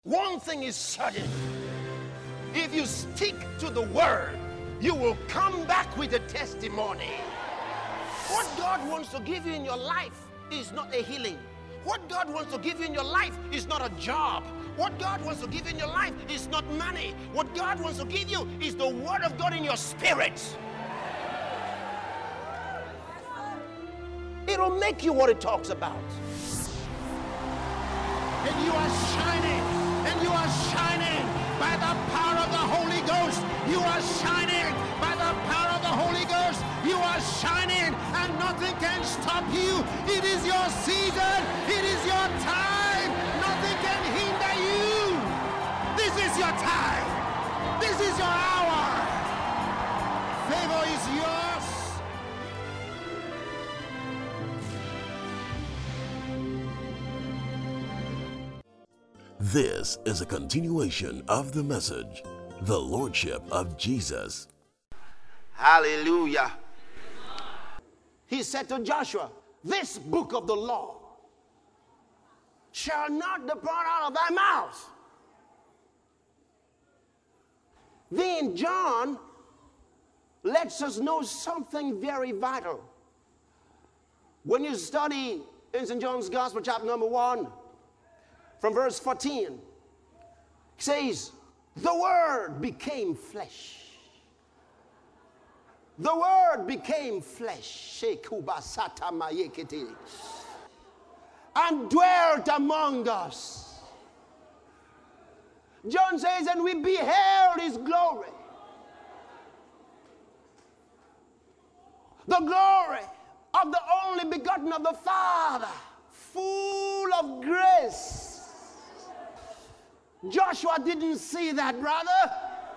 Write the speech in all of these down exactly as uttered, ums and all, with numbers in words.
One thing is certain. If you stick to the word, you will come back with a testimony. What God wants to give you in your life is not a healing. What God wants to give you in your life is not a job. What God wants to give you in your life is not money. What God wants to give you is the word of God in your spirit. It'll make you what it talks about. And you are shining, and you are shining by the power of the Holy Ghost. You are shining by the power of the Holy Ghost. You are shining, and nothing can stop you. It is your season. It is your time. Nothing can hinder you. This is your time. This is your hour. Favor is yours. This is a continuation of the message, The Lordship of Jesus. Hallelujah. He said to Joshua, this book of the law shall not depart out of thy mouth. Then John lets us know something very vital. When you study in Saint John's Gospel, chapter number one, from verse fourteen, he says, the Word became flesh. The Word became flesh. And dwelt among us. John says, and we beheld his glory. The glory of the only begotten of the Father, full of grace. Joshua didn't see that, brother.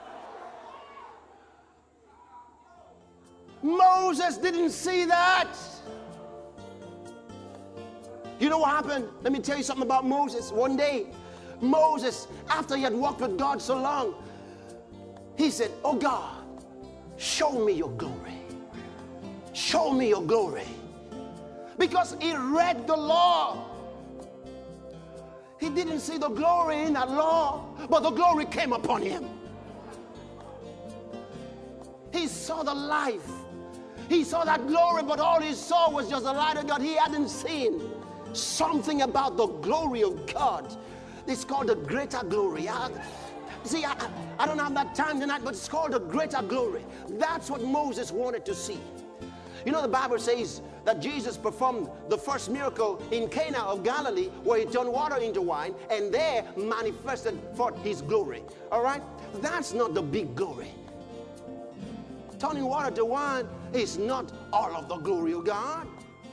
Moses didn't see that. You know what happened? Let me tell you something about Moses. One day, Moses, after he had walked with God so long, he said, oh God, show me your glory. Show me your glory. Because he read the law. He didn't see the glory in that law, but the glory came upon him. He saw the life. He saw that glory, but all he saw was just the light of God. He hadn't seen something about the glory of God. It's called the greater glory. I, see, I, I don't have that time tonight, but it's called the greater glory. That's what Moses wanted to see. You know, the Bible says that Jesus performed the first miracle in Cana of Galilee, where he turned water into wine, and there manifested forth his glory. All right? That's not the big glory. Turning water to wine is not all of the glory of God.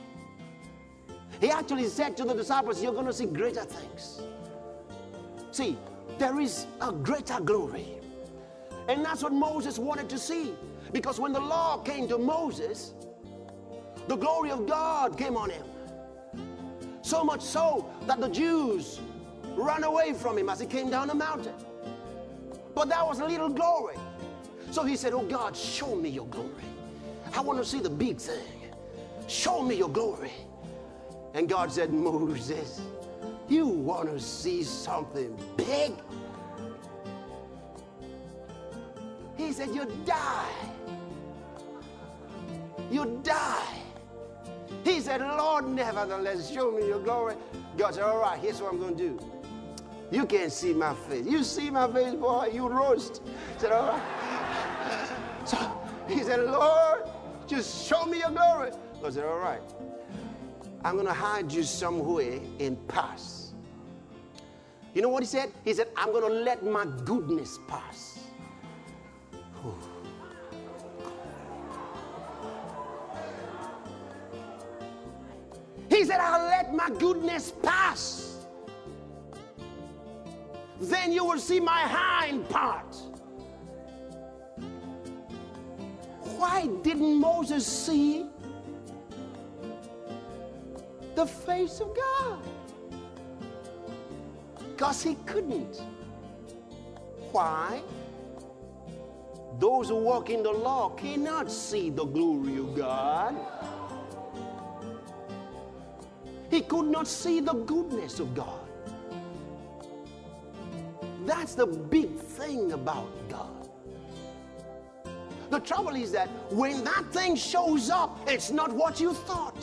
He actually said to the disciples, you're going to see greater things. See, there is a greater glory. And that's what Moses wanted to see. Because when the law came to Moses, the glory of God came on him. So much so that the Jews ran away from him as he came down the mountain. But that was a little glory. So he said, oh God, show me your glory. I want to see the big thing. Show me your glory. And God said, Moses, you want to see something big? He said, you die. You die. He said, Lord, nevertheless, show me your glory. God said, all right, here's what I'm going to do. You can't see my face. You see my face, boy, you roast. He said, all right. So he said, Lord, just show me your glory. God said, all right. I'm going to hide you somewhere in pass. You know what he said? He said, I'm going to let my goodness pass. Whew. He said, I'll let my goodness pass. Then you will see my hind part. Why didn't Moses see the face of God? Because he couldn't. Why? Those who walk in the law cannot see the glory of God. He could not see the goodness of God. That's the big thing about God. The trouble is that when that thing shows up, it's not what you thought.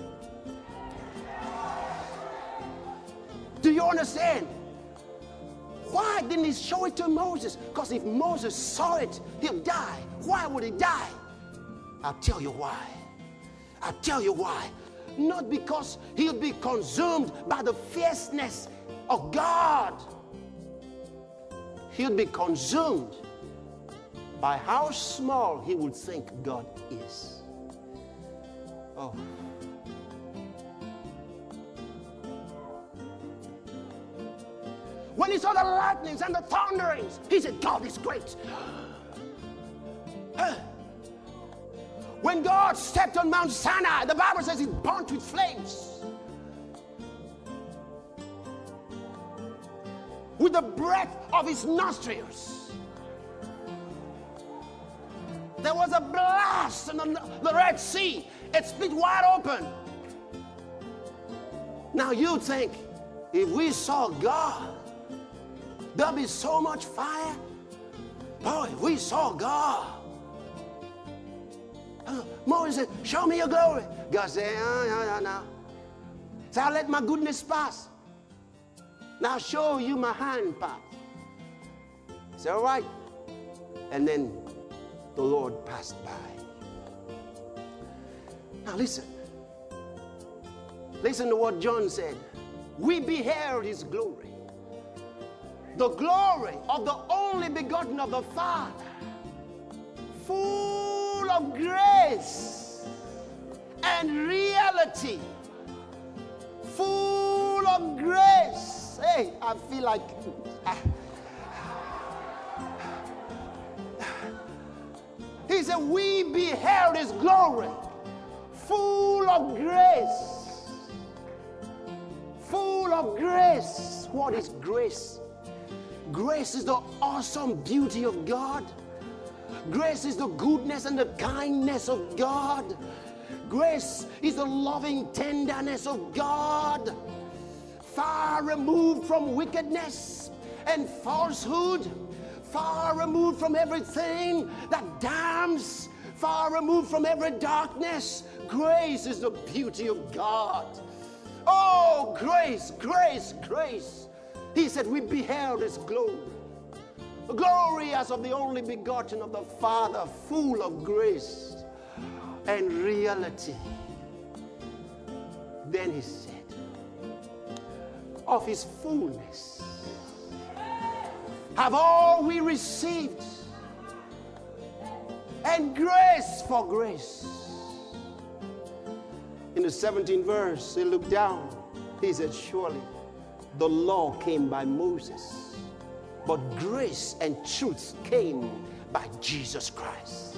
Do you understand? Why didn't he show it to Moses? Because if Moses saw it, he'll die. Why would he die? I'll tell you why. I'll tell you why. Not because he'll be consumed by the fierceness of God. He'll be consumed by how small he would think God is. Oh. When he saw the lightnings and the thunderings, he said, God is great. When God stepped on Mount Sinai, the Bible says it burnt with flames. With the breath of his nostrils. There was a blast in the, the Red Sea. It split wide open. Now you think, if we saw God, there'll be so much fire. Boy, if we saw God. Uh, Moses said, show me your glory. God said, uh, no, no, no. So I'll let my goodness pass. Now I'll show you my hand part. He said, all right. And then the Lord passed by. Now listen. Listen to what John said. We beheld his glory. The glory of the only begotten of the Father, full of grace and reality, full of grace. Hey, I feel like ah. He said, we beheld his glory, full of grace, full of grace. What is grace? Grace is the awesome beauty of God. Grace is the goodness and the kindness of God. Grace is the loving tenderness of God. Far removed from wickedness and falsehood. Far removed from everything that damns. Far removed from every darkness. Grace is the beauty of God. Oh, grace, grace, grace. He said, we beheld his glory. Glory as of the only begotten of the Father, full of grace and reality. Then he said, of his fullness have all we received, and grace for grace. In the seventeenth verse, he looked down. He said, surely the law came by Moses, but grace and truth came by Jesus Christ.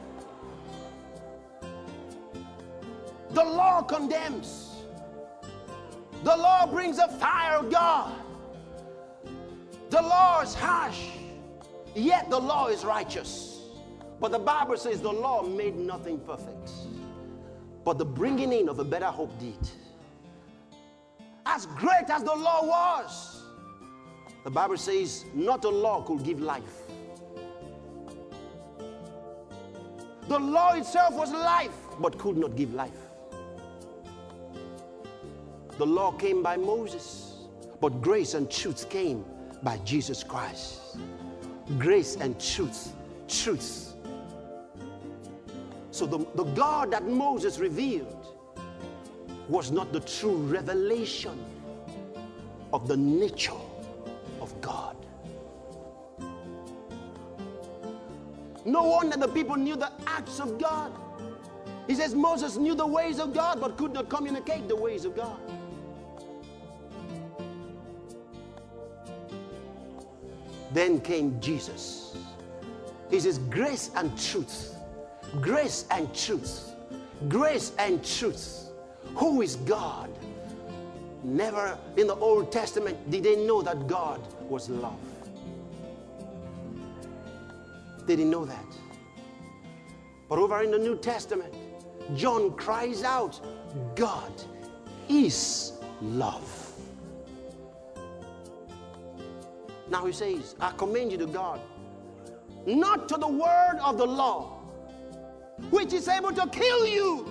The law condemns. The law brings the fire of God. The law is harsh, yet the law is righteous. But the Bible says the law made nothing perfect, but the bringing in of a better hope did. As great as the law was, the Bible says not a law could give life. The law itself was life, but could not give life. The law came by Moses, but grace and truth came by Jesus Christ. Grace and truth, truth. So the, the God that Moses revealed was not the true revelation of the nature of God. No wonder the people knew the acts of God. He says Moses knew the ways of God but could not communicate the ways of God. Then came Jesus. He says grace and truth. Grace and truth. Grace and truth. Who is God? Never in the Old Testament did they know that God was love. They didn't know that. But over in the New Testament, John cries out, God is love. Now he says, I commend you to God, not to the word of the law, which is able to kill you.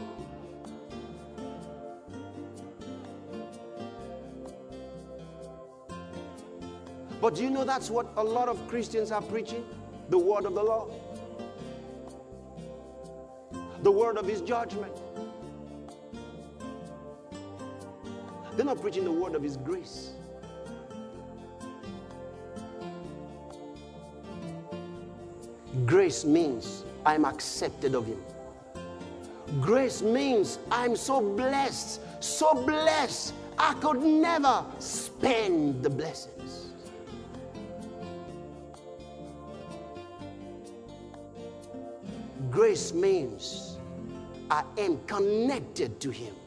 But do you know that's what a lot of Christians are preaching? The word of the law. The word of his judgment. They're not preaching the word of his grace. Grace means I'm accepted of him. Grace means I'm so blessed, so blessed, I could never spend the blessings. Grace means I am connected to him.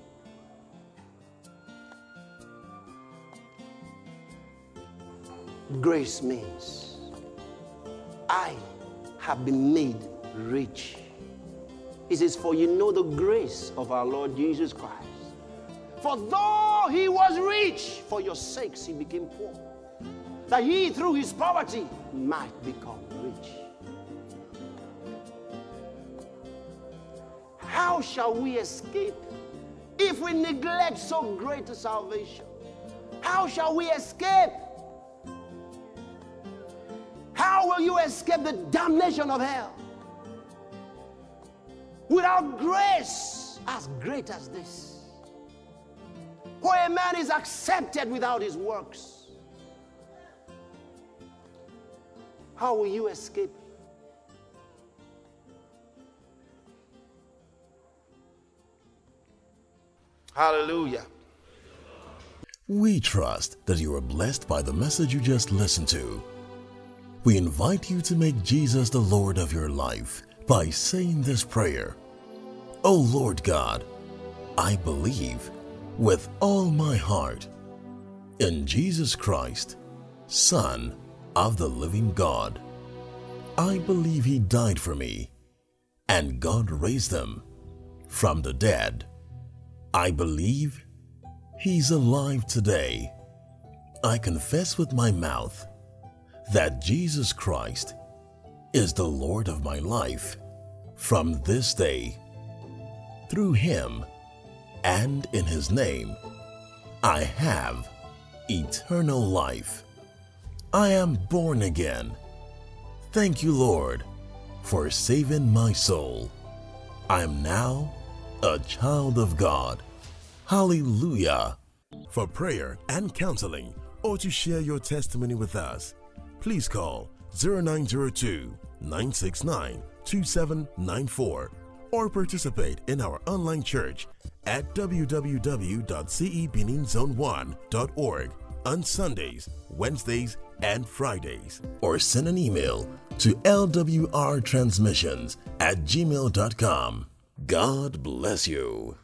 Grace means I have been made rich. He says, for you know the grace of our Lord Jesus Christ. For though he was rich, for your sakes he became poor, that he through his poverty might become rich. How shall we escape if we neglect so great a salvation? How shall we escape? How will you escape the damnation of hell? Without grace as great as this, where a man is accepted without his works. How will you escape? Hallelujah. We trust that you are blessed by the message you just listened to. We invite you to make Jesus the Lord of your life by saying this prayer. O Lord God, I believe with all my heart in Jesus Christ, Son of the living God. I believe he died for me and God raised him from the dead. I believe he's alive today. I confess with my mouth that Jesus Christ is the Lord of my life from this day. Through him and in his name, I have eternal life. I am born again. Thank you, Lord, for saving my soul. I am now a child of God. Hallelujah. For prayer and counseling, or to share your testimony with us, please call zero nine zero two, nine six nine, two seven nine four or participate in our online church at w w w dot c e benin zone one dot org on Sundays, Wednesdays, and Fridays. Or send an email to l w r transmissions at gmail dot com. God bless you.